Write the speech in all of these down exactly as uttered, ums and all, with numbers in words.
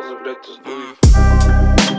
пауза, блядь, ты сдуй.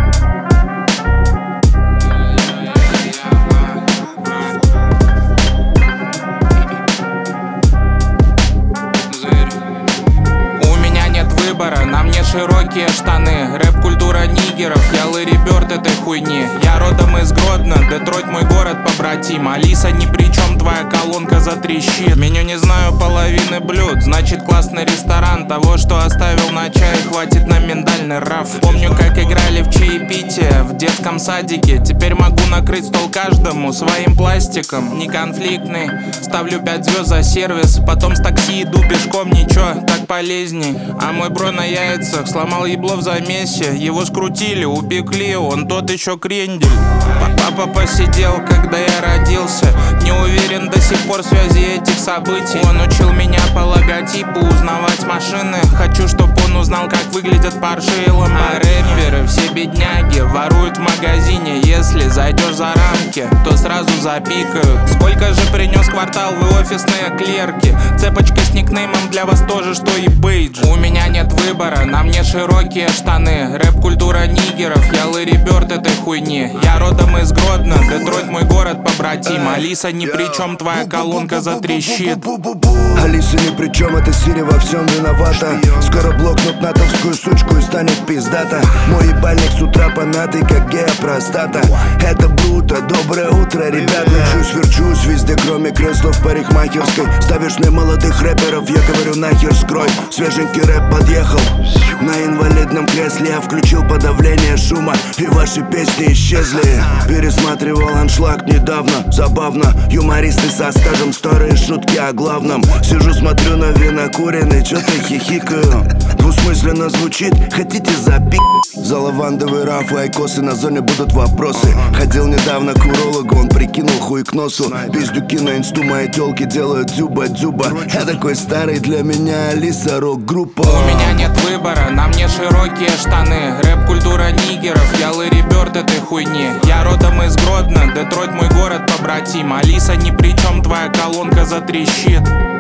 На мне широкие штаны, рэп-культура нигеров, я Лэри Бёрд этой хуйни. Я родом из Гродно, Детройт мой город побратим. Алиса ни при чем, твоя колонка затрещит. Меню не знаю половины блюд, значит классный ресторан. Того, что оставил на чай, хватит на миндальный раф. Помню, как играли в чаепитие в детском садике. Теперь могу накрыть стол каждому своим пластиком. Не конфликтный, ставлю пять звезд за сервис. Потом с такси иду пешком, ничего, так полезней. А мой бро на яйцах сломал ебло в замесе. Его скрутили, упекли, он тот еще крендель. Папа посидел, когда я родился. Не уверен до сих пор в связи этих событий. Он учил меня по логотипу узнавать машины. Хочу, чтобы он узнал, как выглядят Порше и Ламбо. А рэперы все бедняги воруют в магазине. Если зайдешь за рамки, то сразу запикают. Сколько же принес квартал, вы офисные клерки. Цепочка с никнеймом для вас тоже, что и бейдж. У меня нет выбора, на мне широкие штаны. Рэп-культура нигеров, я Лэри Бёрд этой хуйни. Я родом из Гродно, Детройт мой город побратим. Алиса ни при чем, твоя колонка затрещит. Алиса ни при чем, это Сири во всем виновата. Скоро блокнут натовскую сучку и станет пиздата. Мой ебальник с утра помятый, как геопростата. Это Бруто, доброе утро, ребят. Верчусь, верчусь везде, кроме кресла в парикмахерской. Ставишь мне молодых рэперов, я говорю нахер скрой. Свеженький рэп подъехал. На инвалидном кресле я включил подавление шума, и ваши песни исчезли. Пересматривал аншлаг недавно, забавно. Юмористы со стажем, старые шутки о главном. Сижу, смотрю на винокуренный, чё-то хихикаю. Двусмысленно звучит, хотите запи***? За лавандовый раф и айкосы на зоне будут вопросы. Ходил недавно к урологу, он прикинул хуй к носу. Пиздюки на инсту мои тёлки делают дзюба-дзюба. Я такой старый, для меня Алиса рок-группа. У меня нет выбора, на мне широкие штаны. Рэп-культура нигеров, я Лэри Бёрд этой хуйни. Я родом из Гродно, Детройт мой город побратим. Алиса ни при чем, твоя колонка затрещит.